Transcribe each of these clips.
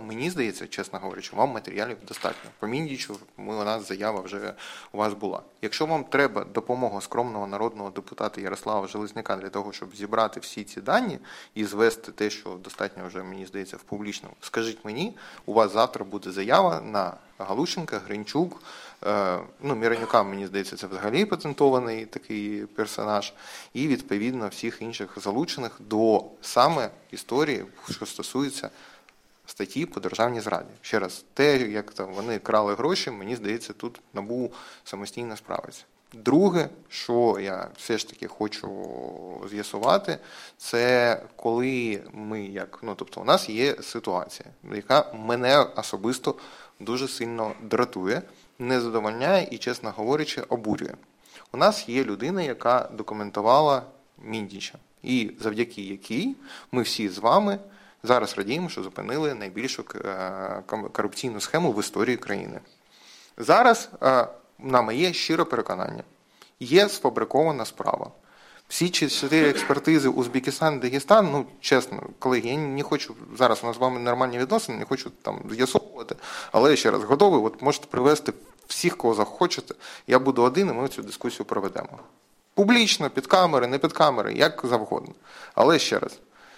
мені здається, чесно говорячи, вам матеріалів достатньо. По Міндічу у нас заява вже у вас була. Якщо вам треба допомога скромного народного депутата Ярослава Железняка для того, щоб зібрати всі ці дані і звести те, що достатньо вже, мені здається, в публічному, скажіть мені, у вас завтра буде заява на Галущенка, Гринчук, Міронюка, мені здається, це взагалі патентований такий персонаж, і, відповідно, всіх інших залучених до саме історії, що стосується статті по державній зраді. Ще раз, те, як там вони крали гроші, мені здається, тут НАБУ самостійно справиться. Друге, що я все ж таки хочу з'ясувати, це коли ми, тобто у нас є ситуація, яка мене особисто дуже сильно дратує, не задовольняє і, чесно говорячи, обурює. У нас є людина, яка документувала Міндіча, і завдяки якій ми всі з вами зараз радіємо, що зупинили найбільшу корупційну схему в історії країни. Зараз, на моє щире переконання, є сфабрикована справа. Всі 4 експертизи Узбекистан, Дагестан, чесно, колеги, я не хочу, зараз у нас з вами нормальні відносини, не хочу там з'ясовувати, але я ще раз готовий, можете привести всіх, кого захочете, я буду один, і ми цю дискусію проведемо. Публічно, під камери, не під камери, як завгодно. Але ще раз,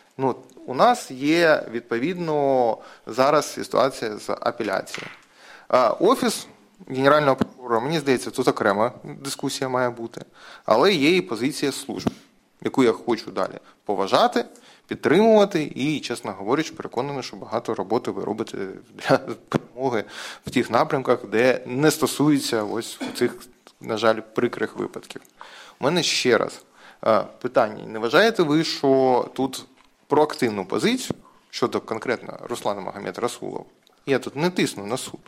у нас є, відповідно, зараз ситуація з апеляцією. Офіс Генерального прокурора, мені здається, тут окрема дискусія має бути, але є і позиція служб, яку я хочу далі поважати, підтримувати і, чесно говорячи, переконаний, що багато роботи ви робите для перемоги в тих напрямках, де не стосується ось цих, на жаль, прикрих випадків. У мене ще раз питання. Не вважаєте ви, що тут проактивну позицію щодо конкретно Руслана Магомед-Расулова, я тут не тисну на суд,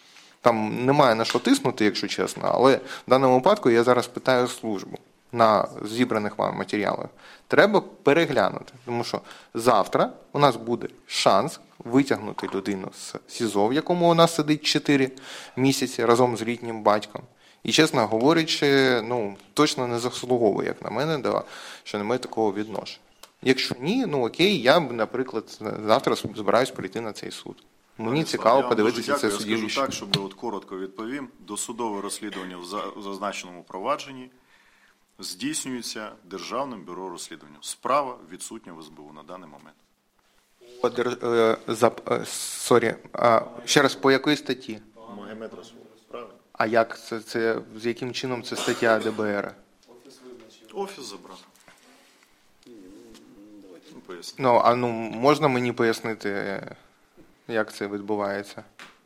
там немає на що тиснути, якщо чесно, але в даному випадку я зараз питаю службу на зібраних вами матеріалах. Треба переглянути, тому що завтра у нас буде шанс витягнути людину з СІЗО, в якому у нас сидить 4 місяці разом з літнім батьком. І, чесно говорячи, точно не заслуговує, як на мене, що немає такого відношення. Якщо ні, окей, я б, наприклад, завтра збираюсь прийти на цей суд. Мені цікаво подивитися це судилище. Я скажу так, щоб коротко відповім. Досудове розслідування в зазначеному провадженні здійснюється Державним бюро розслідування. Справа відсутня в СБУ на даний момент. Ще раз, по якої статті? Магомед-Расулов. Правильно? А як це, з яким чином це стаття ДБР? Офіс забрав. Можна мені пояснити, як це відбувається?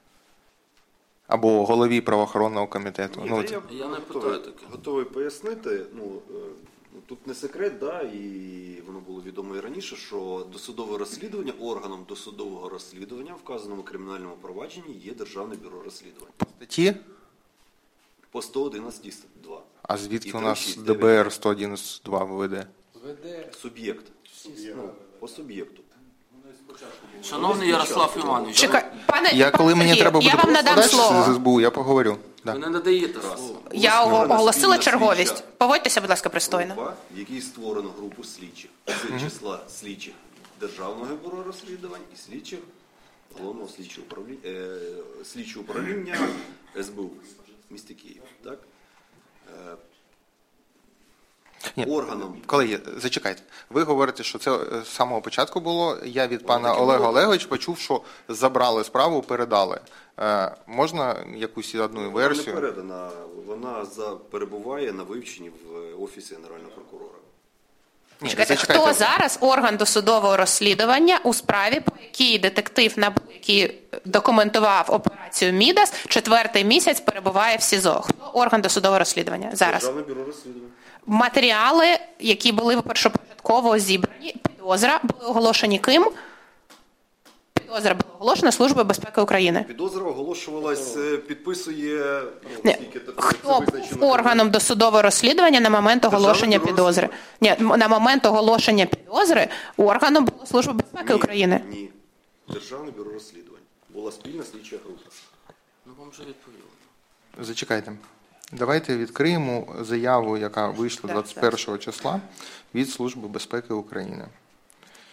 Або голові правоохоронного комітету. Я не питаю таке. Готовий пояснити. Тут не секрет, і воно було відомо і раніше, що досудове розслідування, органом досудового розслідування в вказаному кримінальному провадженні є Державне бюро розслідування. Статті? По 111.2. А звідки у нас ДБР 111.2 веде? Суб'єкт. По суб'єкту. Шановний Ярослав Іванович, Коли мені треба буде подати з СБУ, я поговорю. ви не надаєте слово. Я оголосила черговість. Поводьтеся, будь ласка, пристойно. Група, в якій створено групу слідчих. З числа слідчих Державного бюро розслідувань і слідчих Головного слідчого управління СБУ в місті Київ. Так? Органом. Колеги, зачекайте. Ви говорите, що це з самого початку було. Я від пана Олега Олеговича почув, що забрали справу, передали. Можна якусь одну версію? Вона не передана. Вона перебуває на вивченні в Офісі Генерального прокурора. Хто зараз орган досудового розслідування у справі, по якій детектив НАБУ, який документував операцію Мідас, 4-й місяць перебуває в СІЗО? Хто орган досудового розслідування зараз? Державне бюро розслідування. Матеріали, які були першопочатково зібрані, підозра, були оголошені ким? Підозра була оголошена Службою безпеки України. Підозра оголошувалась, підписує... Хто був органом досудового розслідування на момент оголошення підозри? Ні, на момент оголошення підозри органом була Служба безпеки України. Ні. Державне бюро розслідувань. Була спільна слідча група. Вам вже відповіли. Зачекайте. Давайте відкриємо заяву, яка вийшла 21 числа від Служби безпеки України.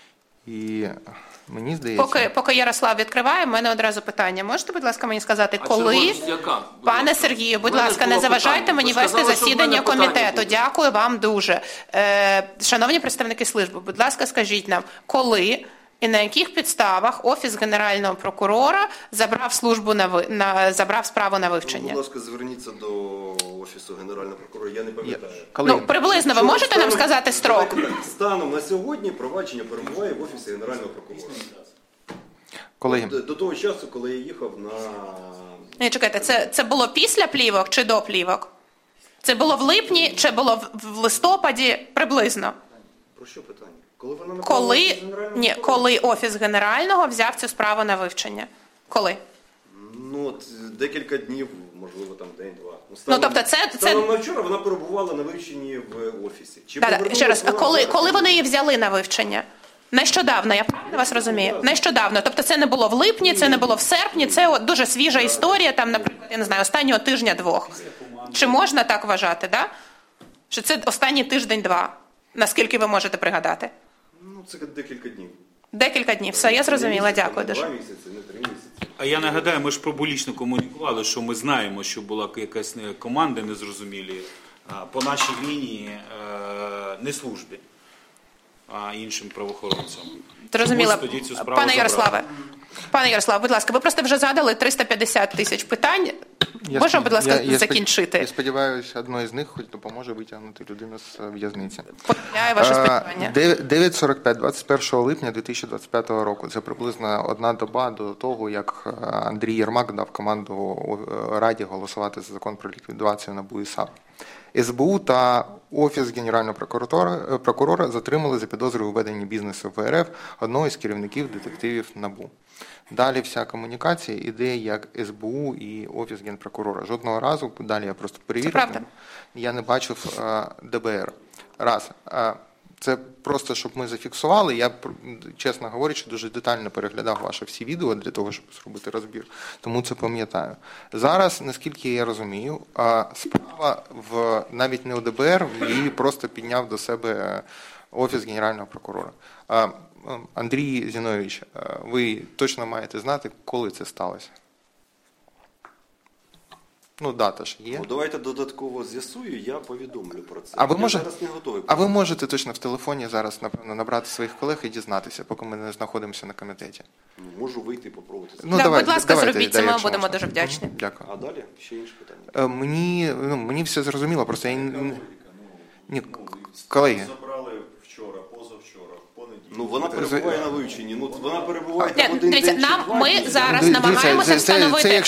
І мені здається... Поки Ярослав відкриває, в мене одразу питання. Можете, будь ласка, мені сказати, коли... Пане Сергію, будь ласка, не заважайте мені вести засідання комітету. Дякую вам дуже. Шановні представники служби, будь ласка, скажіть нам, коли і на яких підставах Офіс Генерального прокурора забрав справу на вивчення? Будь ласка, зверніться до Офісу Генерального прокурора, я не пам'ятаю. Ну, приблизно, ви можете нам сказати строк? Станом на сьогодні провадження перебуває в Офісі Генерального прокурора. Колеги. До того часу, коли я їхав на... Ні, чекайте, це було після плівок чи до плівок? Це було в липні чи було в листопаді приблизно? Про що питання? Коли вона направила коли Офіс Генерального взяв цю справу на вивчення? Коли? Ну, от декілька днів, можливо, там день-два. Тобто Станом на вчора вона перебувала на вивченні в Офісі. Ще раз, коли вони її взяли на вивчення? Нещодавно, я правильно вас розумію? Нещодавно. Тобто це не було в липні, це не було в серпні, це дуже свіжа історія, там, наприклад, я не знаю, останнього тижня-двох. Чи можна так вважати, да? Що це останній тиждень-два? Наскільки ви можете пригадати? Ну, це декілька днів. Декілька днів. Все, я зрозуміла. Дякую дуже. 2 місяці, не 3 місяці. А я нагадаю, ми ж публічно комунікували, що ми знаємо, що була якась команда незрозумілі по нашій лінії, не службі, а іншим правоохоронцям. Зрозуміло. Пане Ярославе, будь ласка, ви просто вже задали 350 тисяч питань. Можемо, будь ласка, закінчити? Я сподіваюся, одне з них хоч допоможе витягнути людину з в'язниці. Поділяю ваше сподівання. 9:45, 21 липня 2025 року. Це приблизно одна доба до того, як Андрій Єрмак дав команду Раді голосувати за закон про ліквідацію НАБУ і САП. СБУ та Офіс Генерального прокурора затримали за підозрою у веденні бізнесу в РФ одного із керівників детективів НАБУ. Далі вся комунікація іде як СБУ і Офіс Генпрокурора. Жодного разу, далі я просто перевірив, я не бачив ДБР. Раз. Це просто, щоб ми зафіксували. Я, чесно говорячи, дуже детально переглядав ваші всі відео для того, щоб зробити розбір. Тому це пам'ятаю. Зараз, наскільки я розумію, справа навіть не у ДБР, її просто підняв до себе Офіс Генерального прокурора. Андрій Зіновійович, ви точно маєте знати, коли це сталося? Ну, дата ж є. Давайте додатково з'ясую, я повідомлю про це. Зараз не готовий. А ви можете точно в телефоні зараз, напевно, набрати своїх колег і дізнатися, поки ми не знаходимося на комітеті? Можу вийти і попробувати. Будь ласка, зробіть це, ми будемо дуже вдячні. Дякую. А далі ще інші питання? Мені все зрозуміло, просто я колеги. Забрали вчора, позавчора, в понеділок. Ну, вона перебуває на вивченні. Ну, вона перебуває там один день чи два. Ми зараз намагаємося встановити,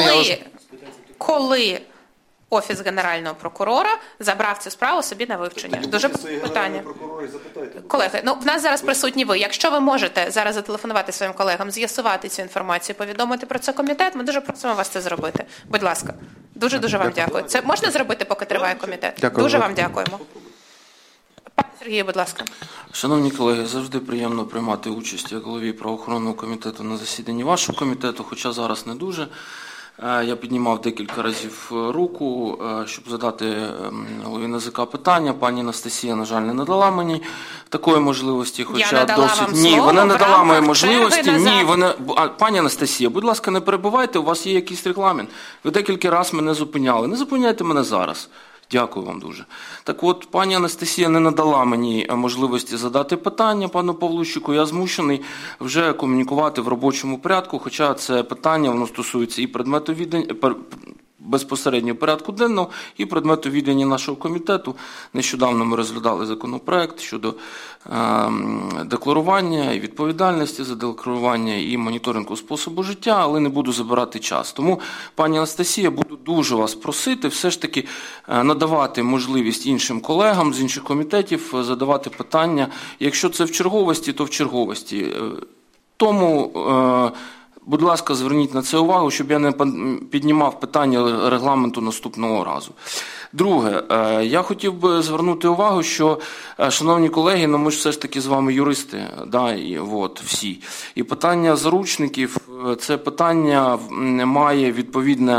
коли Офіс Генерального прокурора забрав цю справу собі на вивчення. Дуже питання. Колеги, в нас зараз присутні ви. Якщо ви можете зараз зателефонувати своїм колегам, з'ясувати цю інформацію, повідомити про це комітет, ми дуже просимо вас це зробити. Будь ласка. Дуже вам дякую. Це можна зробити, поки триває комітет? Дякую. Дуже вам дякуємо. Пане Сергію, будь ласка. Шановні колеги, завжди приємно приймати участь як голові правоохоронного комітету на засіданні вашого комітету, хоча зараз не дуже. Я піднімав декілька разів руку, щоб задати голові НАЗК питання. Пані Анастасія, на жаль, не надала мені такої можливості, хоча досить... Ні, вона не дала мені можливості. Пані Анастасія, будь ласка, не перебивайте, у вас є якийсь регламент. Ви декілька разів мене зупиняли. Не зупиняйте мене зараз. Дякую вам дуже. Так от, пані Анастасія не надала мені можливості задати питання пану Павлущику. Я змушений вже комунікувати в робочому порядку, хоча це питання, воно стосується і предмету відання, безпосередньо порядку денного, і предмету відання нашого комітету. Нещодавно ми розглядали законопроект щодо декларування і відповідальності за декларування і моніторингу способу життя, але не буду забирати час. Тому, пані Анастасія, буду дуже вас просити все ж таки надавати можливість іншим колегам з інших комітетів задавати питання. Якщо це в черговості, то в черговості. Тому... Будь ласка, зверніть на це увагу, щоб я не піднімав питання регламенту наступного разу. Друге, я хотів би звернути увагу, що, шановні колеги, ми ж все ж таки з вами юристи, всі. І питання заручників, це питання має відповідне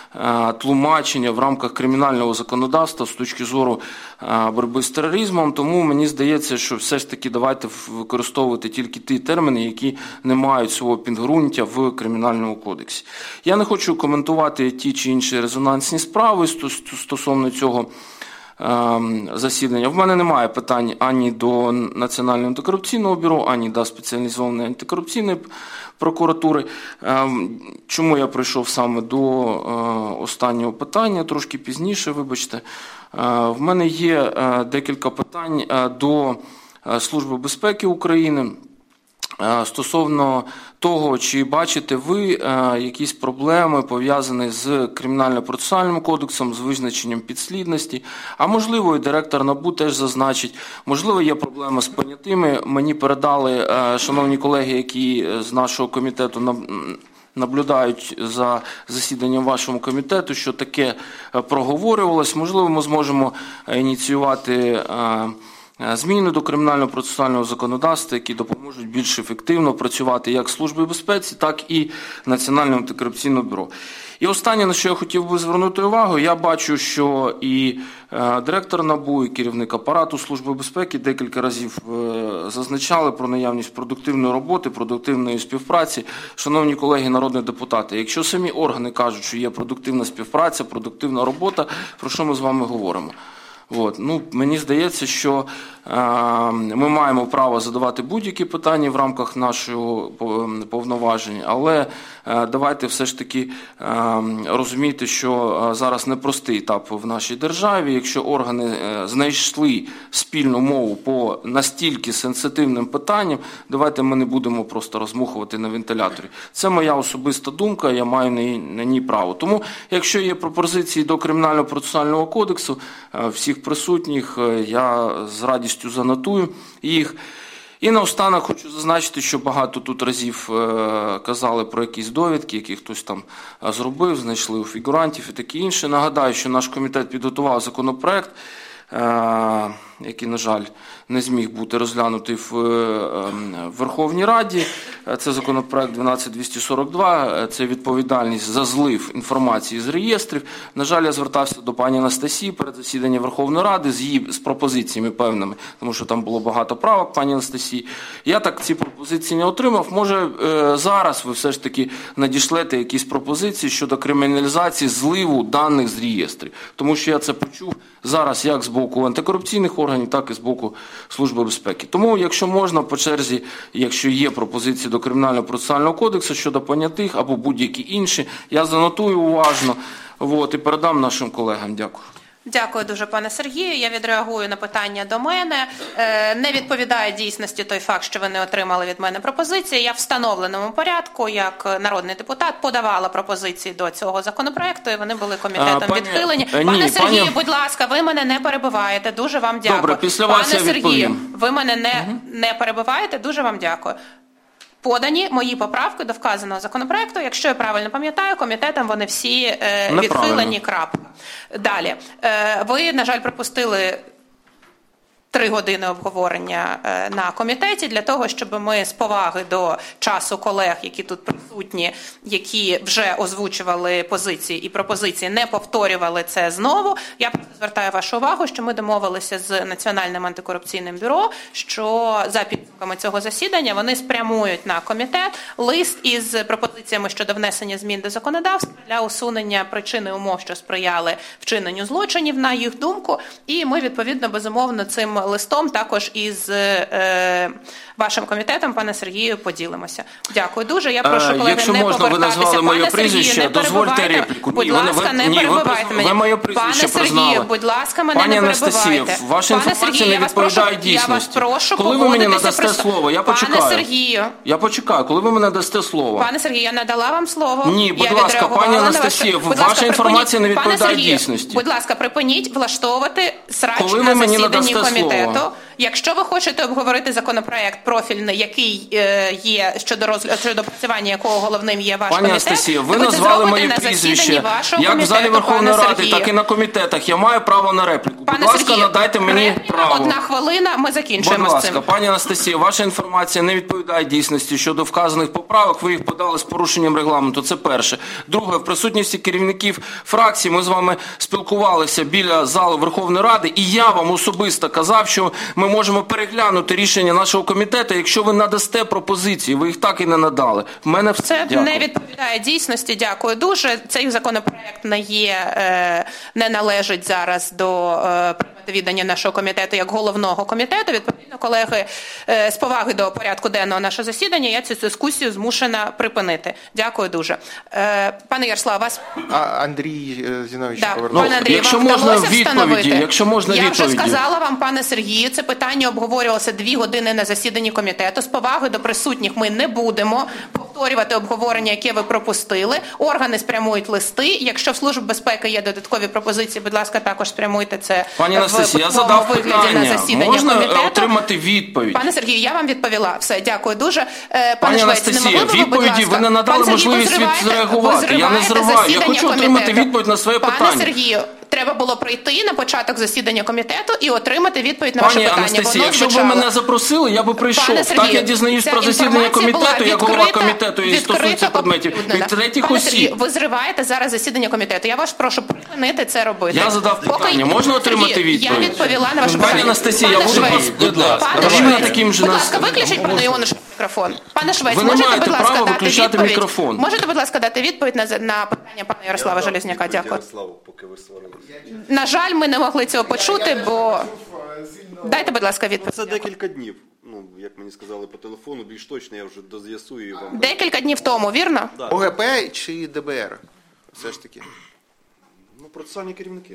тлумачення в рамках кримінального законодавства з точки зору боротьби з тероризмом, тому мені здається, що все ж таки давайте використовувати тільки ті терміни, які не мають свого підґрунтя в Кримінальному кодексі. Я не хочу коментувати ті чи інші резонансні справи стосовно цього засідання. В мене немає питань ані до Національного антикорупційного бюро, ані до спеціалізованої антикорупційної прокуратури. Чому я прийшов саме до останнього питання, трошки пізніше, вибачте. В мене є декілька питань до Служби безпеки України стосовно того, чи бачите ви якісь проблеми, пов'язані з Кримінально-процесуальним кодексом, з визначенням підслідності, а можливо і директор НАБУ теж зазначить, можливо є проблема з понятими. Мені передали, шановні колеги, які з нашого комітету наблюдають за засіданням вашого комітету, що таке проговорювалось. Можливо, ми зможемо ініціювати зміни до кримінально-процесуального законодавства, які допоможуть більш ефективно працювати як Службі безпеці, так і Національному антикорупційному бюро. І останнє, на що я хотів би звернути увагу, я бачу, що і директор НАБУ, і керівник апарату Служби безпеки декілька разів зазначали про наявність продуктивної роботи, продуктивної співпраці. Шановні колеги народні депутати, якщо самі органи кажуть, що є продуктивна співпраця, продуктивна робота, про що ми з вами говоримо? Мені здається, що ми маємо право задавати будь-які питання в рамках нашого повноважень, але давайте все ж таки розуміти, що зараз непростий етап в нашій державі. Якщо органи знайшли спільну мову по настільки сенситивним питанням, давайте ми не будемо просто розмухувати на вентиляторі. Це моя особиста думка, я маю на ній право. Тому, якщо є пропозиції до Кримінально-процесуального кодексу, всіх присутніх, я з радістю занотую їх. І наостанок хочу зазначити, що багато тут разів казали про якісь довідки, які хтось там зробив, знайшли у фігурантів і таке інше. Нагадаю, що наш комітет підготував законопроект, який, на жаль, не зміг бути розглянутий в Верховній Раді. Це законопроект 12242, це відповідальність за злив інформації з реєстрів. На жаль, я звертався до пані Анастасії перед засіданням Верховної Ради з пропозиціями певними, тому що там було багато правок пані Анастасії. Я так ці пропозиції не отримав. Може, зараз ви все ж таки надішлете якісь пропозиції щодо криміналізації зливу даних з реєстрів. Тому що я це почув зараз як з боку антикорупційних органів, так і з боку Служби безпеки. Тому, якщо можна, по черзі, якщо є пропозиції до Кримінально-процесуального кодексу щодо понятих або будь-які інші, я занотую уважно і передам нашим колегам. Дякую. Дякую дуже, пане Сергію. Я відреагую на питання до мене. Не відповідає дійсності той факт, що ви не отримали від мене пропозиції. Я в встановленому порядку, як народний депутат, подавала пропозиції до цього законопроекту, і вони були комітетом відхилені. Пане Сергію, будь ласка, ви мене не перебиваєте. Дуже вам дякую. Добре, після вас я відповім. Пане Сергію, ви мене не перебиваєте. Дуже вам дякую. Подані мої поправки до вказаного законопроекту. Якщо я правильно пам'ятаю, комітетом вони всі відхилені. Крапка. Далі. Ви, на жаль, пропустили 3 години обговорення на комітеті для того, щоб ми з поваги до часу колег, які тут присутні, які вже озвучували позиції і пропозиції, не повторювали це знову. Я просто звертаю вашу увагу, що ми домовилися з Національним антикорупційним бюро, що за підсумками цього засідання вони спрямують на комітет лист із пропозиціями щодо внесення змін до законодавства для усунення причин і умов, що сприяли вчиненню злочинів, на їх думку. І ми, відповідно, безумовно, цим листом також із вашим комітетом, пане Сергію, поділимося. Дякую дуже. Я прошу колеги якщо не можна, повертатися. ви назвали моє прізвище, не дозвольте репліку. Будь ласка, не перебивайте мене. Ви моє прізвище Пане Сергію, будь ласка, мене Пані не перебивайте. Анастасія, ваша інформація не відповідає дійсності. Я вас прошу коли ви мені надасте про... слово, я почекаю. Пане Сергію. Я почекаю, коли ви мені дасте слово. Пане Сергію, я надала вам слово. Ні, будь ласка, пані Анастасія, ваша інформація не відповідає дійсності. Будь ласка, припиніть влаштовувати срач на засіданні комітету. Якщо ви хочете обговорити законопроект профільний, який є щодо допрацювання якого головним є ваш комітет, Анастасія, ви назвали моє прізвище як в залі Верховної Ради, так і на комітетах. Я маю право на репліку. Будь ласка, надайте мені право. 1 хвилина, ми закінчуємо з цим. Будь ласка, пані Анастасія, ваша інформація не відповідає дійсності щодо вказаних поправок. Ви їх подали з порушенням регламенту. Це перше. Друге, в присутності керівників фракцій ми з вами спілкувалися біля залу Верховної Ради, і я вам особисто казав, що ми можемо переглянути рішення нашого комітету, якщо ви надасте пропозиції. Ви їх так і не надали. В мене все. Це Дякую. не відповідає дійсності. Дякую дуже. Цей законопроект не належить зараз до прийняття відання нашого комітету як головного комітету. Відповідно, колеги, з поваги до порядку денного нашого засідання, я цю дискусію змушена припинити. Дякую дуже. Пане Ярослав, вас... Андрій Зінович повернувся. Пане Андрій, якщо вам можна вдалося відповіді, встановити? Я вже сказала вам, пане Сергію, це питання обговорювалося 2 години на засіданні комітету. З поваги до присутніх ми не будемо повторювати обговорення, яке ви пропустили. Органи спрямують листи. Якщо в Службі безпеки є додаткові пропозиції, будь ласка, також спрямуйте це Пані Анастасія, я задав питання. Можна отримати відповідь? Пане Сергію, я вам відповіла. Все, дякую дуже. Пані Анастасія, відповіді ви не надали можливість відреагувати. Я не зриваю. Я хочу отримати відповідь на своє питання. Пане Сергію, треба було прийти на початок засідання комітету і отримати відповідь на ваше питання. Пані Анастасія, якщо б ви мене запросили, я би прийшов. Так я дізнаюсь про засідання комітету, як голова комітету і стосується предметів від третіх осіб. Ви зриваєте зараз засідання комітету. Я вас прошу припинити це робити. Я задав питання. Можна отримати відповідь? Я відповіла на ваше питання. Пані Анастасія, я буду будь ласка. Будь ласка, виключіть пану Іонушу мікрофон. Пане Швець, ви можете, будь ласка, право дати виключати відповідь? мікрофон. Можете, будь ласка, дати відповідь на питання пана Ярослава Железняка? Дякую. Ярославу, поки ви сварилися. На жаль, ми не могли цього почути, бо... Дайте, будь ласка, відповідь. Це декілька днів. Ну, як мені сказали по телефону, більш точно я вже доз'ясую і вам. Декілька днів тому, вірно? Да. ОГП чи ДБР? Все ж таки. Ну, процесуальні керівники.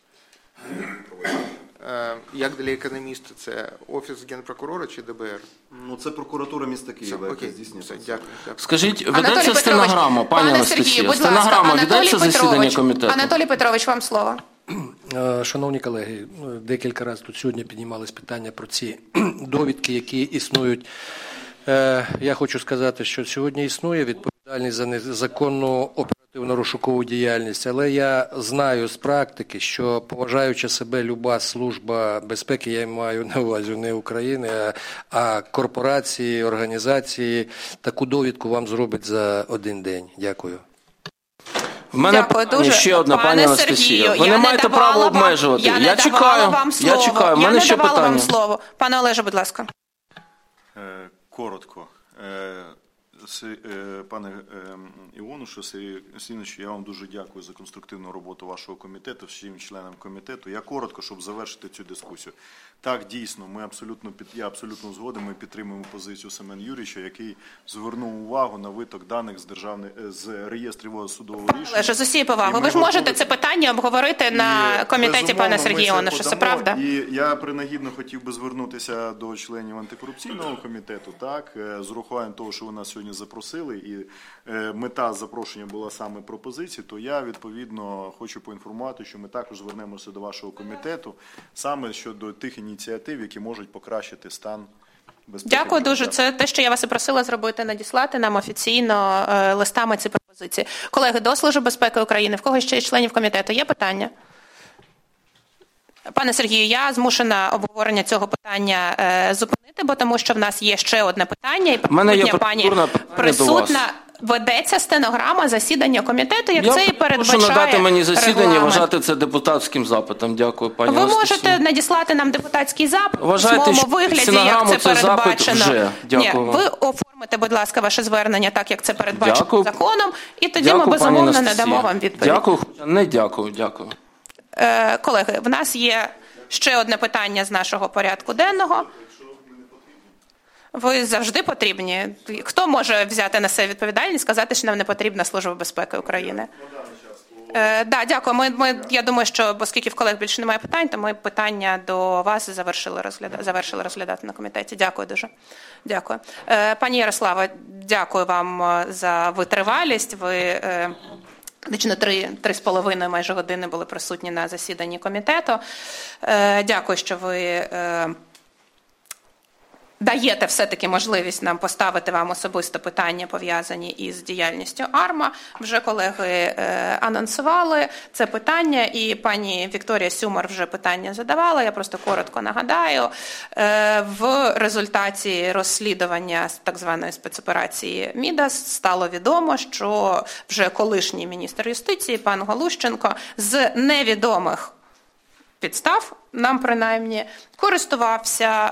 Як для економіста, це Офіс Генпрокурора чи ДБР? Ну, це прокуратура міста Києва, яка здійснює. Все, дякую. Скажіть, ведеться стенограма, пані Анастасія? Стенограма ведеться засідання комітету? Анатолій Петрович, вам слово. Шановні колеги, декілька разів тут сьогодні піднімались питання про ці довідки, які існують. Я хочу сказати, що сьогодні існує відповідальність за незаконну оперативно-розшукову діяльність, але я знаю з практики, що поважаюча себе люба служба безпеки, я маю на увазі не України, а корпорації, організації, таку довідку вам зроблять за 1 день. Дякую. В мене питання ще одна, пані Анастасія. Ви не маєте права обмежувати. Я чекаю. В мене ще питання. Пане Олеже, будь ласка. Коротко. Пане Іонушу, Сергію Сіновичу, я вам дуже дякую за конструктивну роботу вашого комітету, всім членам комітету. Я коротко, щоб завершити цю дискусію. Так, дійсно, я абсолютно згоден, ми підтримуємо позицію Семена Юрійовича, який звернув увагу на виток даних з реєстрів судового рішення. Олеже, з усією повагою, ви ж можете це питання обговорити на комітеті пана Сергія Іонуша, це правда? І я принагідно хотів би звернутися до членів антикорупційного комітету, так, з урахуванням того, що ви нас сьогодні запросили, і мета запрошення була саме пропозиції, то я, відповідно, хочу поінформувати, що ми також звернемося до вашого комітету саме щодо тих ініціатив, які можуть покращити стан безпеки. Дякую дуже. Це те, що я вас і просила зробити, надіслати нам офіційно листами ці пропозиції. Колеги, до Служби безпеки України, в кого ще із членів комітету є питання? Пане Сергію, я змушена обговорення цього питання зупинити, бо тому що в нас є ще одне питання, і присутня пані присутна. Ведеться стенограма засідання комітету, як це і передбачає. Прошу надати мені засідання, вважати це депутатським запитом. Дякую, пані Анастасія. Ви можете надіслати нам депутатський запит у письмовому вигляді, як це передбачено. Ні, ви оформите, будь ласка, ваше звернення так, як це передбачено законом, і тоді ми, безумовно, надамо вам відповідь. Дякую, не дякую, дякую. Колеги, в нас є ще одне питання з нашого порядку денного. Ви завжди потрібні. Хто може взяти на себе відповідальність, сказати, що нам не потрібна Служба безпеки України? Да, дякую. Я думаю, що оскільки в колег більше немає питань, то ми питання до вас завершили розглядати на комітеті. Дякую дуже. Дякую. Пані Ярослава, дякую вам за витривалість. Ви Дичина 3,5 майже години були присутні на засіданні комітету. Дякую, що ви даєте все-таки можливість нам поставити вам особисто питання, пов'язані із діяльністю АРМА. Вже колеги анонсували це питання, і пані Вікторія Сюмар вже питання задавала. Я просто коротко нагадаю. В результаті розслідування так званої спецоперації Мідас стало відомо, що вже колишній міністр юстиції пан Галущенко з невідомих підстав, нам принаймні, користувався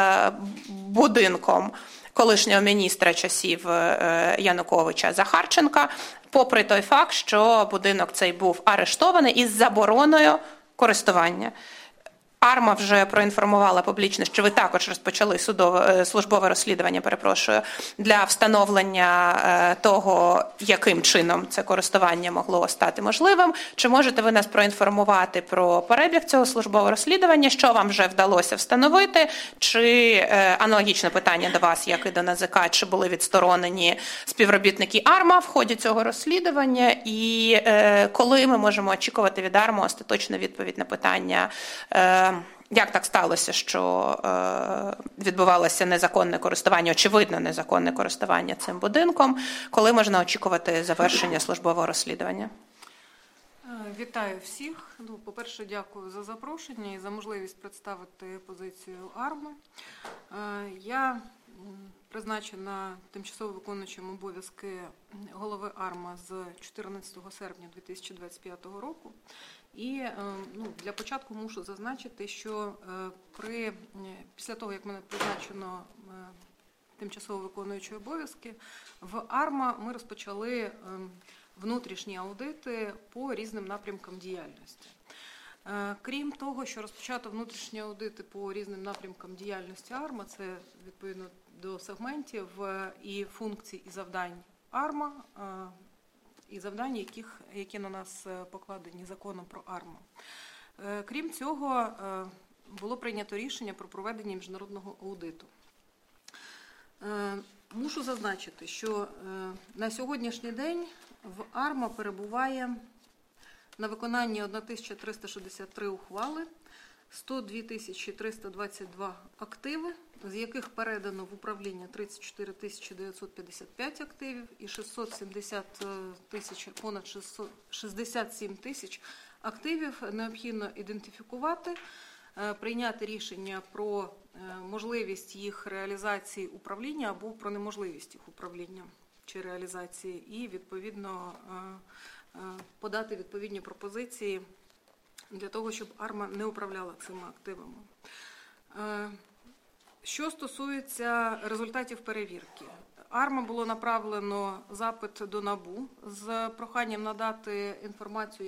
будинком колишнього міністра часів Януковича Захарченка, попри той факт, що будинок цей був арештований із забороною користування. АРМА вже проінформувала публічно, що ви також розпочали службове розслідування, для встановлення того, яким чином це користування могло стати можливим. Чи можете ви нас проінформувати про перебіг цього службового розслідування, що вам вже вдалося встановити, чи аналогічне питання до вас, як і до НАЗК, чи були відсторонені співробітники АРМА в ході цього розслідування, і коли ми можемо очікувати від АРМА остаточну відповідь на питання, як так сталося, що відбувалося незаконне користування, очевидно незаконне користування цим будинком? Коли можна очікувати завершення службового розслідування? Вітаю всіх. По-перше, дякую за запрошення і за можливість представити позицію АРМА. Я призначена тимчасово виконуючим обов'язки голови АРМА з 14 серпня 2025 року. І для початку мушу зазначити, що після того, як мене призначено тимчасово виконуючі обов'язки, в АРМА ми розпочали внутрішні аудити по різним напрямкам діяльності. Крім того, що розпочато внутрішні аудити по різним напрямкам діяльності АРМА, це відповідно до сегментів і функцій і завдань АРМА, і завдань, які на нас покладені законом про АРМА. Крім цього, було прийнято рішення про проведення міжнародного аудиту. Мушу зазначити, що на сьогоднішній день в АРМА перебуває на виконанні 1363 ухвали, 102 322 активи, з яких передано в управління 34 955 активів і понад 67 тисяч активів необхідно ідентифікувати, прийняти рішення про можливість їх реалізації управління або про неможливість їх управління чи реалізації і, відповідно, подати відповідні пропозиції для того, щоб АРМА не управляла цими активами. Що стосується результатів перевірки, АРМА було направлено запит до НАБУ з проханням надати інформацію,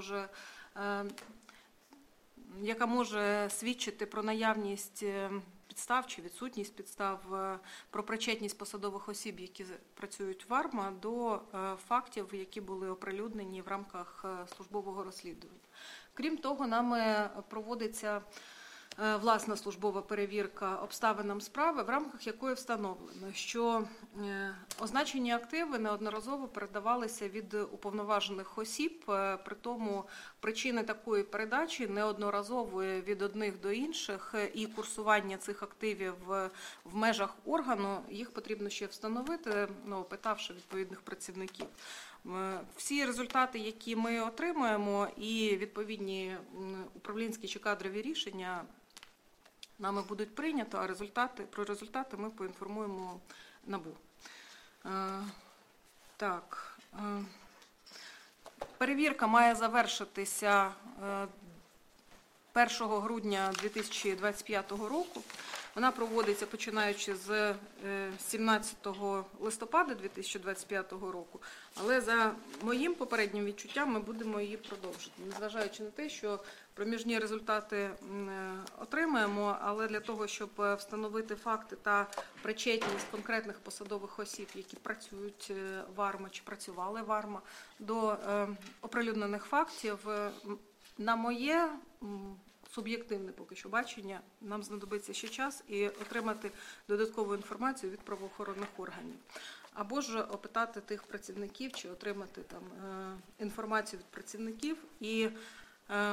яка може свідчити про наявність підстав чи відсутність підстав про причетність посадових осіб, які працюють в АРМА, до фактів, які були оприлюднені в рамках службового розслідування. Крім того, нами проводиться власна службова перевірка обставинам справи, в рамках якої встановлено, що означені активи неодноразово передавалися від уповноважених осіб, при тому причини такої передачі неодноразової від одних до інших і курсування цих активів в межах органу, їх потрібно ще встановити, опитавши відповідних працівників. Всі результати, які ми отримуємо, і відповідні управлінські чи кадрові рішення нами будуть прийняті, а про результати ми поінформуємо НАБУ. Так. Перевірка має завершитися 1 грудня 2025 року. Вона проводиться починаючи з 17 листопада 2025 року, але за моїм попереднім відчуттям ми будемо її продовжити, незважаючи на те, що проміжні результати отримаємо, але для того, щоб встановити факти та причетність конкретних посадових осіб, які працюють в АРМА чи працювали в АРМА, до оприлюднених фактів, на моє суб'єктивне поки що бачення, нам знадобиться ще час і отримати додаткову інформацію від правоохоронних органів. Або ж опитати тих працівників, чи отримати там інформацію від працівників. І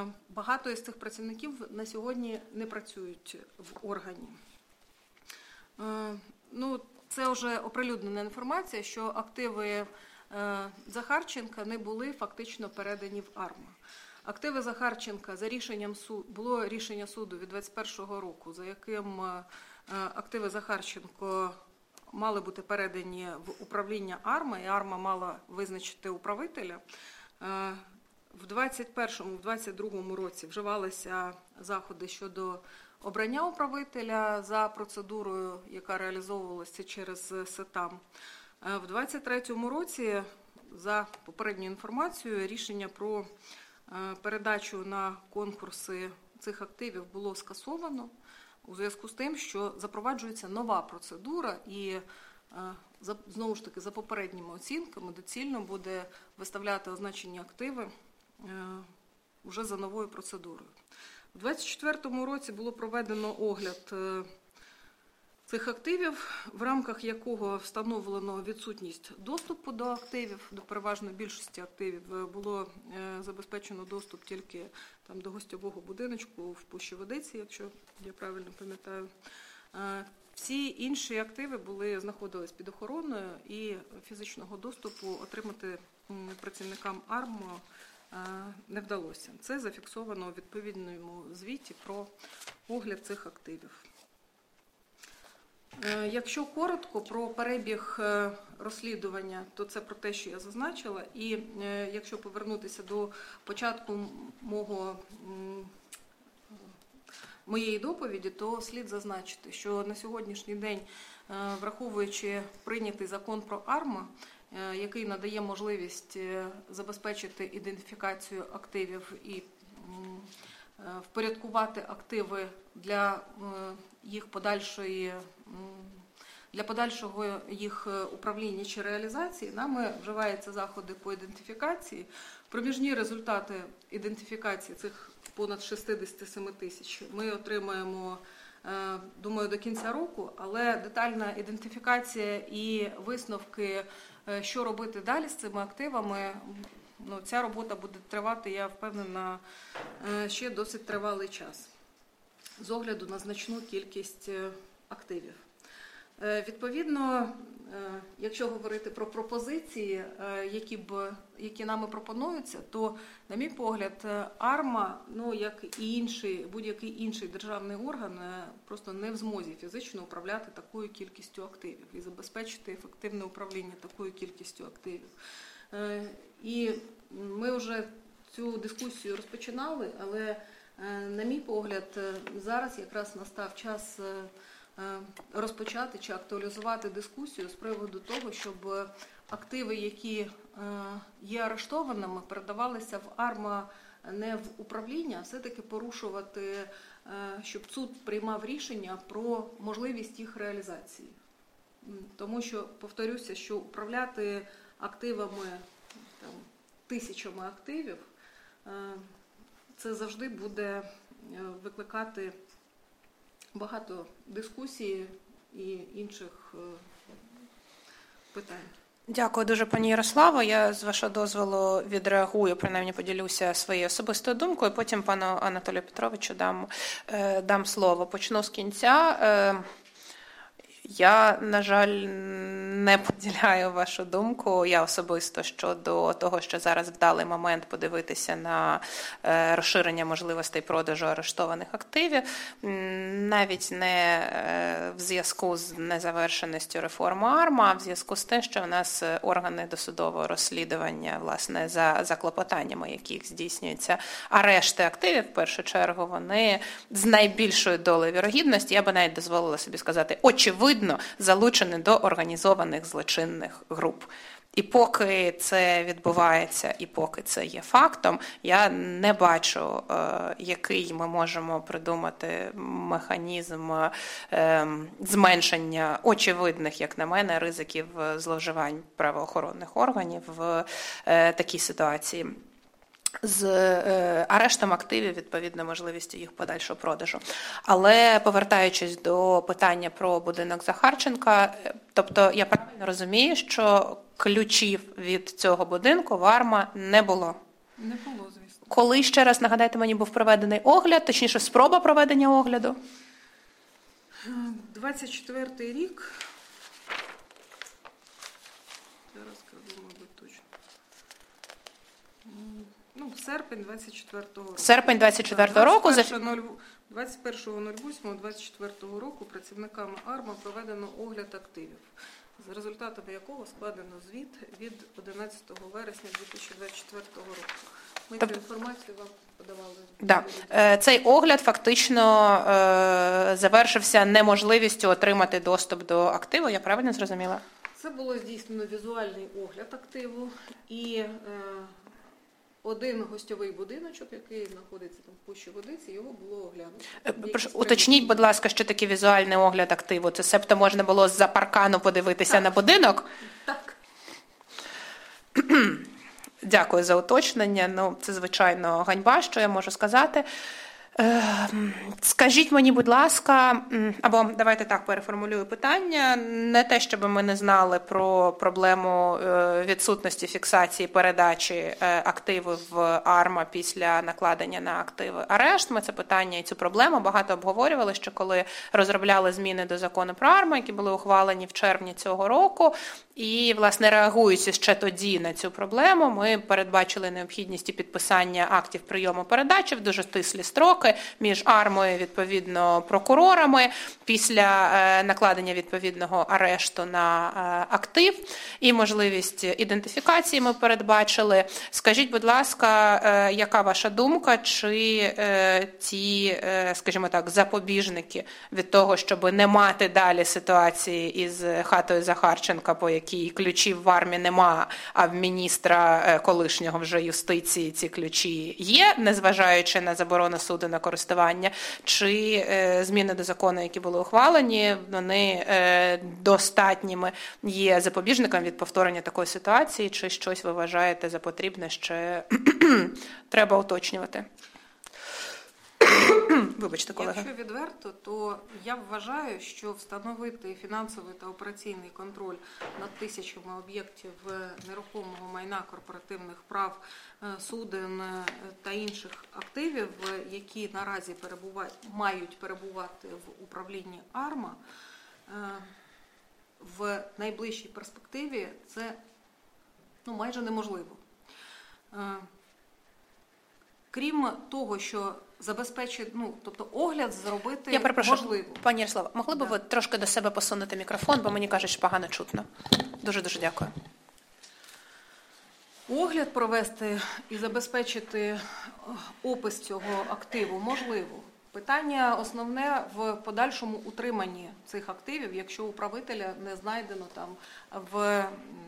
багато із цих працівників на сьогодні не працюють в органі. Це вже оприлюднена інформація, що активи Захарченка не були фактично передані в АРМА. Активи Захарченка за рішенням було рішення суду від 2021 року, за яким активи Захарченко мали бути передані в управління АРМА, і АРМА мала визначити управителя. В 2021-2022 році вживалися заходи щодо обрання управителя за процедурою, яка реалізовувалася через СЕТАМ. В 2023 році, за попередньою інформацією, рішення про передачу на конкурси цих активів було скасовано у зв'язку з тим, що запроваджується нова процедура і, знову ж таки, за попередніми оцінками доцільно буде виставляти означені активи вже за новою процедурою. У 2024 році було проведено огляд цих активів, в рамках якого встановлено відсутність доступу до активів, до переважної більшості активів було забезпечено доступ тільки до гостьового будиночку в Пущі Водиці, якщо я правильно пам'ятаю. Всі інші активи знаходились під охороною, і фізичного доступу отримати працівникам АРМА не вдалося. Це зафіксовано у відповідному звіті про огляд цих активів. Якщо коротко про перебіг розслідування, то це про те, що я зазначила. І якщо повернутися до початку моєї доповіді, то слід зазначити, що на сьогоднішній день, враховуючи прийнятий закон про АРМА, який надає можливість забезпечити ідентифікацію активів і впорядкувати активи для подальшого їх управління чи реалізації, нами вживаються заходи по ідентифікації. Проміжні результати ідентифікації цих понад 67 тисяч ми отримаємо, думаю, до кінця року, але детальна ідентифікація і висновки, що робити далі з цими активами, ця робота буде тривати, я впевнена, ще досить тривалий час, з огляду на значну кількість активів. Відповідно, якщо говорити про пропозиції, які нами пропонуються, то, на мій погляд, АРМА, як і будь-який інший державний орган, просто не в змозі фізично управляти такою кількістю активів і забезпечити ефективне управління такою кількістю активів. І ми вже цю дискусію розпочинали, але, на мій погляд, зараз якраз настав час розпочати чи актуалізувати дискусію з приводу того, щоб активи, які є арештованими, передавалися в АРМА не в управління, а все-таки порушувати, щоб суд приймав рішення про можливість їх реалізації. Тому що, повторюся, що управляти активами, тисячами активів, це завжди буде викликати багато дискусій і інших питань. Дякую дуже, пані Ярославо. Я, з вашого дозволу, відреагую, принаймні поділюся своєю особистою думкою, потім пану Анатолію Петровичу дам слово. Почну з кінця. Я, на жаль, не поділяю вашу думку. Я особисто щодо того, що зараз вдалий момент подивитися на розширення можливостей продажу арештованих активів, навіть не в зв'язку з незавершеністю реформи АРМА, а в зв'язку з тим, що в нас органи досудового розслідування, власне, за клопотаннями, яких здійснюються арешти активів, в першу чергу, вони з найбільшою долею вірогідності, я би навіть дозволила собі сказати, очевидно, залучені до організованих злочинних груп. І поки це відбувається, і поки це є фактом, я не бачу, який ми можемо придумати механізм зменшення очевидних, як на мене, ризиків зловживань правоохоронних органів в такій ситуації. З арештом активів, відповідно, можливістю їх подальшого продажу. Але, повертаючись до питання про будинок Захарченка, тобто я правильно розумію, що ключів від цього будинку в АРМА не було? Не було, звісно. Коли, ще раз нагадайте мені, був проведений огляд, точніше, спроба проведення огляду? 24 рік, зараз скажу, мабуть, точно. Серпень 24-го року. Серпень 24-го року. 21.08.24 року працівниками АРМА проведено огляд активів, за результатами якого складено звіт від 11 вересня 2024 року. Ми цю інформацію вам подавали. Да. Цей огляд фактично завершився неможливістю отримати доступ до активу, я правильно зрозуміла? Це було здійснено візуальний огляд активу і один гостьовий будиночок, який знаходиться там в Пущі Водиці, його було оглянуто. Уточніть, будь ласка, що таке візуальний огляд активу? Це себто можна було з-за паркану подивитися на будинок? Так. Дякую за уточнення. Це, звичайно, ганьба, що я можу сказати. Скажіть мені, будь ласка, або давайте так переформулюю питання, не те, щоб ми не знали про проблему відсутності фіксації передачі активів в АРМА після накладення на активи арешт. Ми це питання і цю проблему багато обговорювали, що коли розробляли зміни до закону про АРМА, які були ухвалені в червні цього року, і, власне, реагуючи ще тоді на цю проблему, ми передбачили необхідність підписання актів прийому передачі в дуже стислі строки між АРМою, відповідно, прокурорами після накладення відповідного арешту на актив і можливість ідентифікації ми передбачили. Скажіть, будь ласка, яка ваша думка, чи ці, скажімо так, запобіжники від того, щоб не мати далі ситуації із хатою Захарченка, по якій ключів в АРМі нема, а в міністра колишнього вже юстиції ці ключі є, незважаючи на заборону суду на користування, чи зміни до закону, які були ухвалені, вони достатніми є запобіжником від повторення такої ситуації, чи щось ви вважаєте за потрібне ще треба уточнювати? Вибачте, колега. Якщо відверто, то я вважаю, що встановити фінансовий та операційний контроль над тисячами об'єктів нерухомого майна, корпоративних прав, суден та інших активів, які наразі мають перебувати в управлінні АРМА, в найближчій перспективі це майже неможливо. Крім того, що забезпечить, тобто огляд зробити я перепрошую, можливо. Пані Ярослава, могли б ви трошки до себе посунути мікрофон, бо мені кажуть, що погано чутно. Дуже-дуже дякую. Огляд провести і забезпечити опис цього активу можливо. Питання основне в подальшому утриманні цих активів, якщо управителя не знайдено там в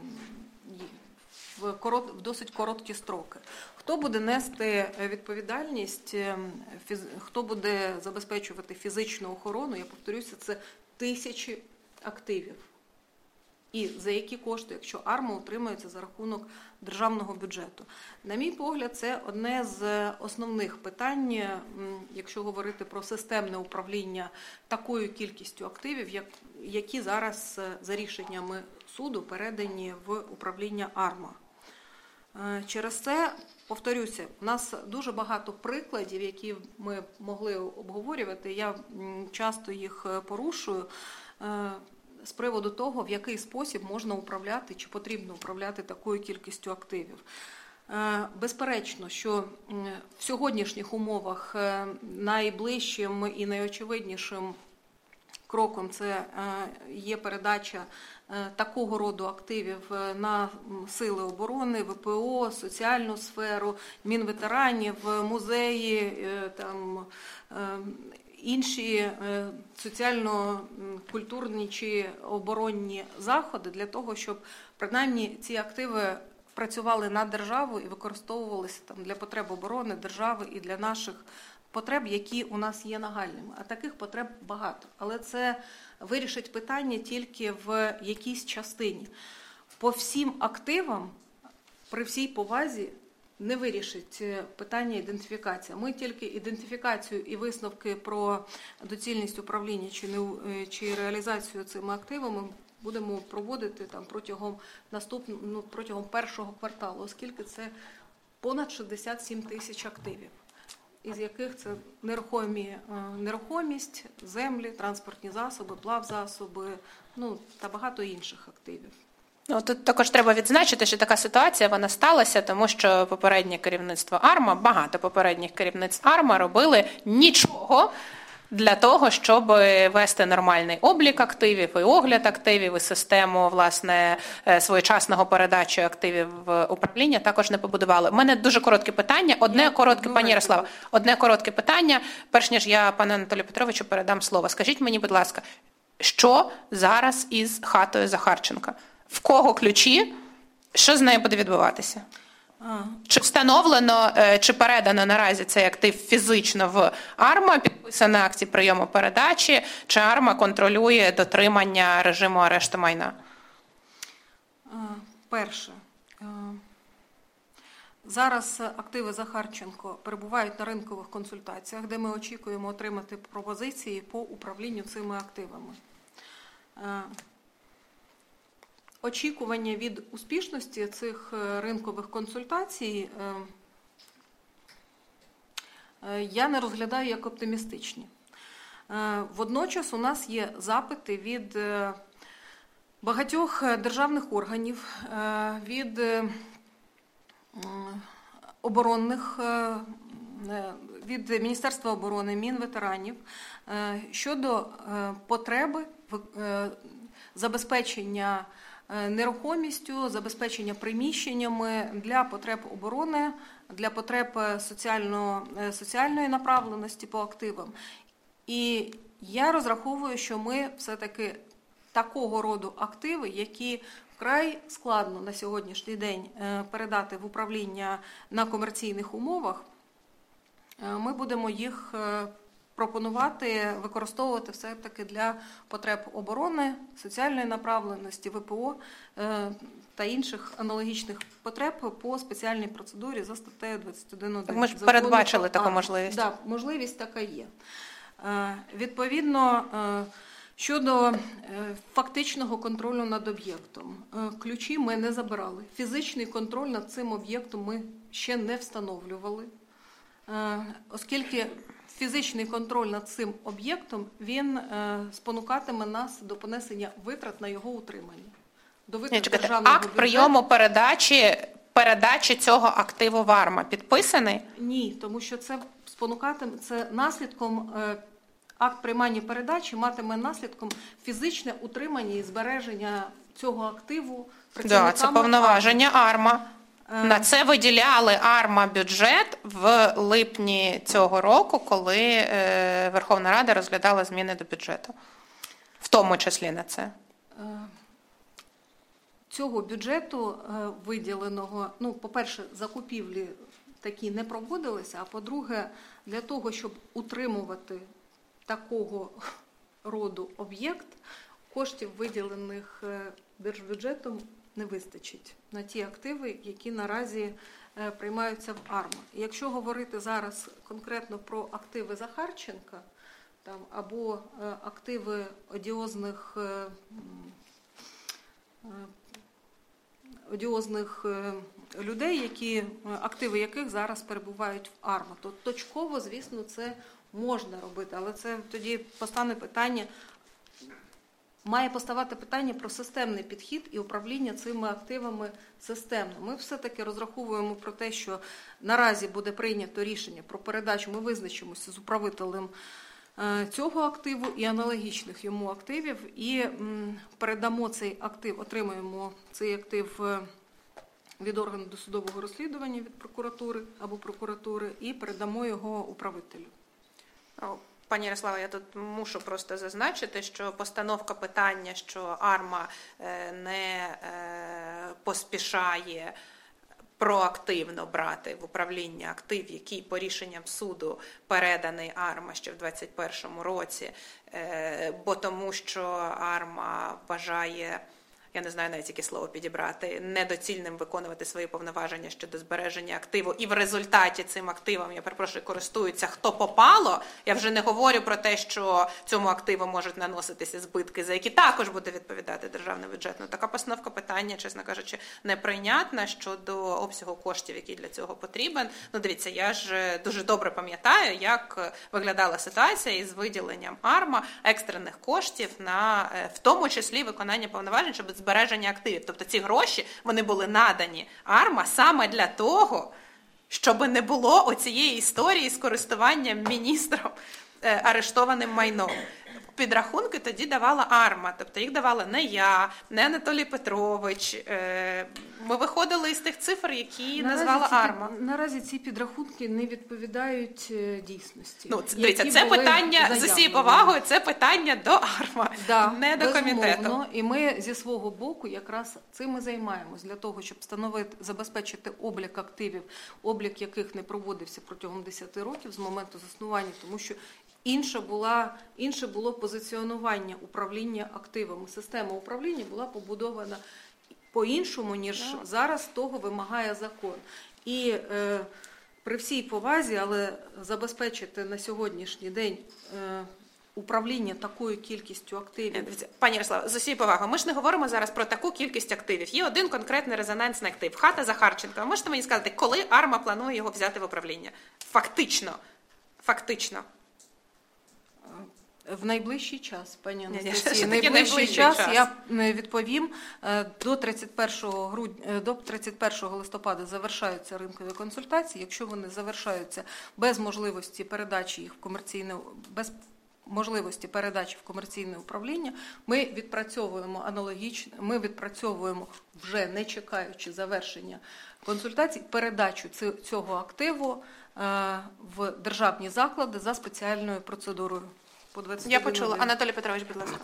досить короткі строки. Хто буде нести відповідальність, хто буде забезпечувати фізичну охорону, я повторюся, це тисячі активів. І за які кошти, якщо АРМА утримується за рахунок державного бюджету. На мій погляд, це одне з основних питань, якщо говорити про системне управління такою кількістю активів, які зараз за рішеннями суду передані в управління АРМА. Через це, повторюся, у нас дуже багато прикладів, які ми могли обговорювати, я часто їх порушую, з приводу того, в який спосіб можна управляти чи потрібно управляти такою кількістю активів. Безперечно, що в сьогоднішніх умовах найближчим і найочевиднішим кроком це є передача такого роду активів на сили оборони, ВПО, соціальну сферу, Мінветеранів, музеї, там, інші соціально-культурні чи оборонні заходи для того, щоб принаймні ці активи працювали на державу і використовувалися там для потреб оборони держави і для наших потреб, які у нас є нагальними. А таких потреб багато. Але це вирішить питання тільки в якійсь частині. По всім активам, при всій повазі, не вирішить питання ідентифікації. Ми тільки ідентифікацію і висновки про доцільність управління чи реалізацію цими активами будемо проводити там протягом першого кварталу, оскільки це понад 67 тисяч активів. із яких це нерухомість, землі, транспортні засоби, плавзасоби, та багато інших активів. Тут також треба відзначити, що така ситуація вона сталася, тому що попереднє керівництво АРМА, багато попередніх керівництв АРМА робили нічого для того, щоб вести нормальний облік активів, і огляд активів, і систему, власне, своєчасного передачі активів в управління також не побудували. У мене дуже коротке питання. Пані Ярослава, одне коротке питання, перш ніж я пану Анатолію Петровичу передам слово. Скажіть мені, будь ласка, що зараз із хатою Захарченка? В кого ключі? Що з нею буде відбуватися? Чи встановлено, чи передано наразі цей актив фізично в АРМА, підписані акти прийому передачі, чи АРМА контролює дотримання режиму арешту майна? Перше. Зараз активи Захарченко перебувають на ринкових консультаціях, де ми очікуємо отримати пропозиції по управлінню цими активами. Очікування від успішності цих ринкових консультацій я не розглядаю як оптимістичні. Водночас у нас є запити від багатьох державних органів, від оборонних, від Міністерства оборони, Мінветеранів щодо потреби забезпечення нерухомістю, забезпечення приміщеннями для потреб оборони, для потреб соціальної направленості по активам. І я розраховую, що ми все-таки такого роду активи, які вкрай складно на сьогоднішній день передати в управління на комерційних умовах, ми будемо їх пропонувати використовувати все-таки для потреб оборони, соціальної направленості, ВПО та інших аналогічних потреб по спеціальній процедурі за статтею 21.1. Ми ж передбачили таку можливість. Так, можливість така є. Відповідно, щодо фактичного контролю над об'єктом. Ключі ми не забирали. Фізичний контроль над цим об'єктом ми ще не встановлювали, оскільки фізичний контроль над цим об'єктом, він спонукатиме нас до понесення витрат на його утримання. До витрат державного акт прийому передачі цього активу в АРМА підписаний? Ні, тому що це спонукатиме, це наслідком, акт приймання передачі матиме наслідком фізичне утримання і збереження цього активу працівниками. Так, це повноваження АРМА. На це виділяли АРМА бюджет в липні цього року, коли Верховна Рада розглядала зміни до бюджету. В тому числі на це. Цього бюджету виділеного, по-перше, закупівлі такі не проводилися, а по-друге, для того, щоб утримувати такого роду об'єкт, коштів, виділених держбюджетом, не вистачить на ті активи, які наразі приймаються в АРМА. Якщо говорити зараз конкретно про активи Захарченка або активи одіозних людей, активи яких зараз перебувають в АРМА, то точково, звісно, це можна робити, але це тоді постане питання, має поставати питання про системний підхід і управління цими активами системно. Ми все-таки розраховуємо про те, що наразі буде прийнято рішення про передачу, ми визначимося з управителем цього активу і аналогічних йому активів, і передамо цей актив, отримаємо цей актив від органу досудового розслідування, від прокуратури або прокуратури, і передамо його управителю. Пані Ярослава, я тут мушу просто зазначити, що постановка питання, що АРМА не поспішає проактивно брати в управління актив, який по рішенням суду переданий АРМА ще в 2021 році, бо тому що АРМА вважає я не знаю навіть яке слово підібрати, недоцільним виконувати свої повноваження щодо збереження активу, і в результаті цим активом, я перепрошую, користуються хто попало, я вже не говорю про те, що цьому активу можуть наноситися збитки, за які також буде відповідати державний бюджет. Ну, така постановка питання, чесно кажучи, неприйнятна щодо обсягу коштів, який для цього потрібен. Ну, дивіться, я ж дуже добре пам'ятаю, як виглядала ситуація із виділенням АРМА екстрених коштів на, в тому числі, виконання повноважень щодо збереження активів. Тобто ці гроші, вони були надані АРМА саме для того, щоб не було оцієї історії з користуванням міністром арештованим майном. Підрахунки тоді давала АРМА, тобто їх давала не я, не Анатолій Петрович. Ми виходили із тих цифр, які назвала АРМА. Наразі ці підрахунки не відповідають дійсності. Ну, дивіться, це питання, з усією повагою, це питання до АРМА, не до комітету. І ми зі свого боку якраз цим і займаємось, для того, щоб забезпечити облік активів, облік яких не проводився протягом 10 років з моменту заснування, тому що інше було позиціонування управління активами. Система управління була побудована по-іншому, ніж зараз того вимагає закон. І при всій повазі, але забезпечити на сьогоднішній день управління такою кількістю активів. Пані Ярославе, з усією повагою, ми ж не говоримо зараз про таку кількість активів. Є один конкретний резонансний актив – хата Захарченка. Ви можете мені сказати, коли АРМА планує його взяти в управління? Фактично. В найближчий час, пані Анастасія, найближчий час я відповім. До 31 листопада завершаються ринкові консультації. Якщо вони завершаються без можливості передачі їх в комерційне, без можливості передачі в комерційне управління, ми відпрацьовуємо вже не чекаючи завершення консультацій, передачу цього активу в державні заклади за спеціальною процедурою. Я почула. Анатолій Петрович, будь ласка.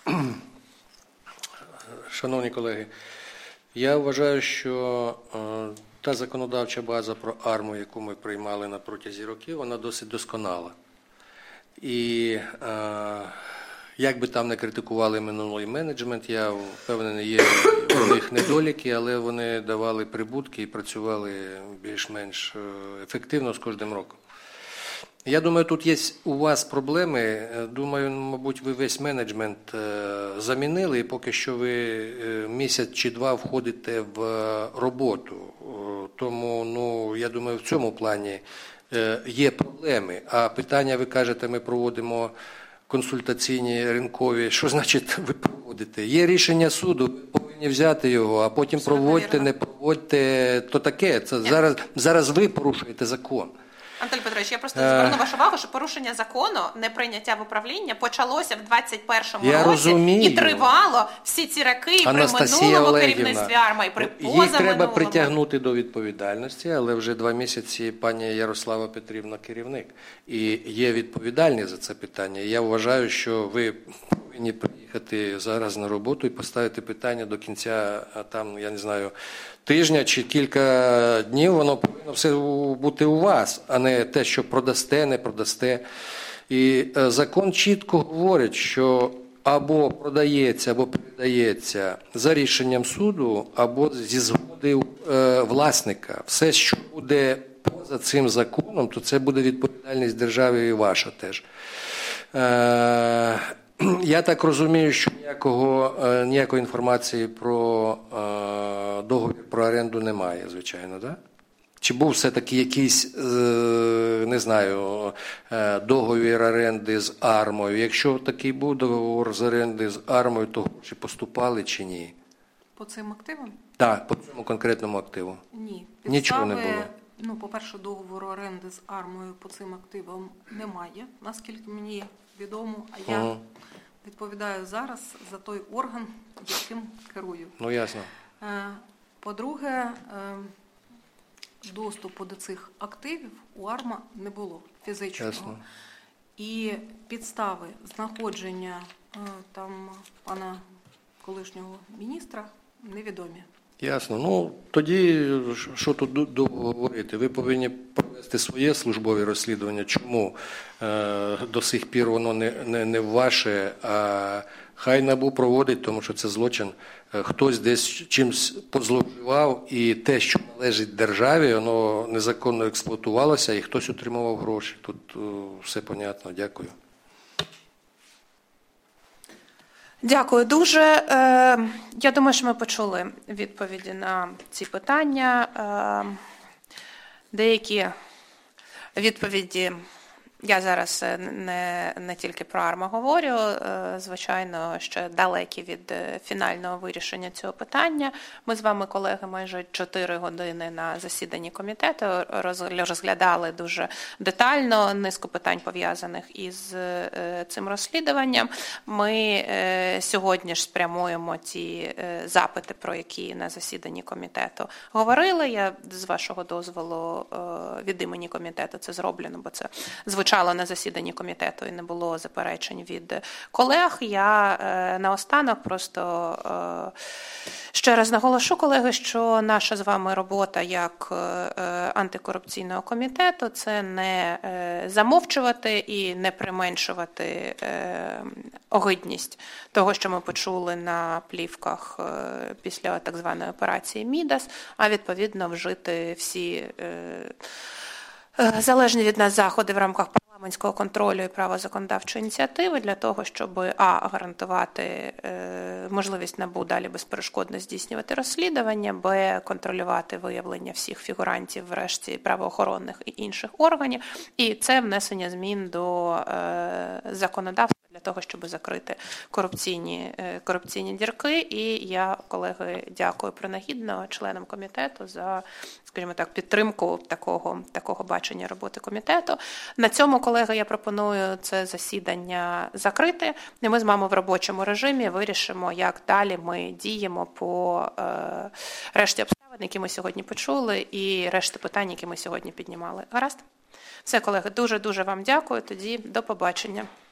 Шановні колеги, я вважаю, що та законодавча база про АРМу, яку ми приймали на протязі років, вона досить досконала. І як би там не критикували минулий менеджмент, я впевнений, є у них недоліки, але вони давали прибутки і працювали більш-менш ефективно з кожним роком. Я думаю, тут є у вас проблеми. Думаю, мабуть, ви весь менеджмент замінили, і поки що ви місяць чи два входите в роботу. Тому, я думаю, в цьому плані є проблеми. А питання, ви кажете, ми проводимо консультаційні, ринкові. Що значить ви проводите? Є рішення суду, ви повинні взяти його, а потім проводьте, не проводьте, то таке. Це зараз ви порушуєте закон. Анатолій Петрович, я просто зверну вашу увагу, що порушення закону, неприйняття в управління почалося в 21-му році розумію. І тривало всі ці роки і при минулому керівництві АРМА, і при позаминулому. Їх треба притягнути до відповідальності, але вже 2 місяці пані Ярослава Петрівна керівник. І є відповідальні за це питання. І я вважаю, що ви повинні приїхати зараз на роботу і поставити питання до кінця, там, я не знаю, тижня чи кілька днів, воно повинно все бути у вас, а не те, що продасте, не продасте. І закон чітко говорить, що або продається, або передається за рішенням суду, або зі згоди власника. Все, що буде поза цим законом, то це буде відповідальність держави і ваша теж. Я так розумію, що ніякої інформації про договір про оренду немає, звичайно, так? Чи був все-таки якийсь, не знаю, договір оренди з АРМою? Якщо такий був договір з оренди з АРМою, то гроші поступали чи ні? По цим активам? Так, по цьому конкретному активу. Ні. Нічого не було? По-перше, договору оренди з АРМою по цим активам немає, наскільки мені відомо, а я відповідаю зараз за той орган, яким керую. Ну, ясно. По-друге, доступу до цих активів у АРМА не було фізичного. Ясно. І підстави знаходження там пана колишнього міністра невідомі. Ясно. Ну, тоді, що тут довго говорити? Ви повинні провести своє службове розслідування. Чому до сих пір воно не ваше, а Хай НАБУ проводить, тому що це злочин. Хтось десь чимось позловживав, і те, що належить державі, воно незаконно експлуатувалося, і хтось отримував гроші. Тут все понятно. Дякую. Дякую дуже. Я думаю, що ми почули відповіді на ці питання. Деякі відповіді, я зараз не тільки про АРМА говорю, звичайно, ще далекі від фінального вирішення цього питання. Ми з вами, колеги, майже 4 години на засіданні комітету розглядали дуже детально низку питань, пов'язаних із цим розслідуванням. Ми сьогодні ж спрямуємо ті запити, про які на засіданні комітету говорили. Я, з вашого дозволу, від імені комітету це зроблено, бо це звичайно на засіданні комітету і не було заперечень від колег. Я наостанок просто ще раз наголошу, колеги, що наша з вами робота як антикорупційного комітету – це не замовчувати і не применшувати огидність того, що ми почули на плівках після так званої операції «Мідас», а відповідно вжити всі залежні від нас заходи в рамках парламентського контролю і права законодавчої ініціативи для того, щоб гарантувати можливість НАБУ далі безперешкодно здійснювати розслідування, контролювати виявлення всіх фігурантів в решті правоохоронних і інших органів, і це внесення змін до законодавства для того, щоб закрити корупційні дірки. І я, колеги, дякую принагідно членам комітету за, скажімо так, підтримку такого бачення роботи комітету. На цьому, колеги, я пропоную це засідання закрити, і ми з вами в робочому режимі вирішимо, як далі ми діємо по решті обставин, які ми сьогодні почули, і решті питань, які ми сьогодні піднімали. Гаразд? Все, колеги, дуже-дуже вам дякую. Тоді до побачення.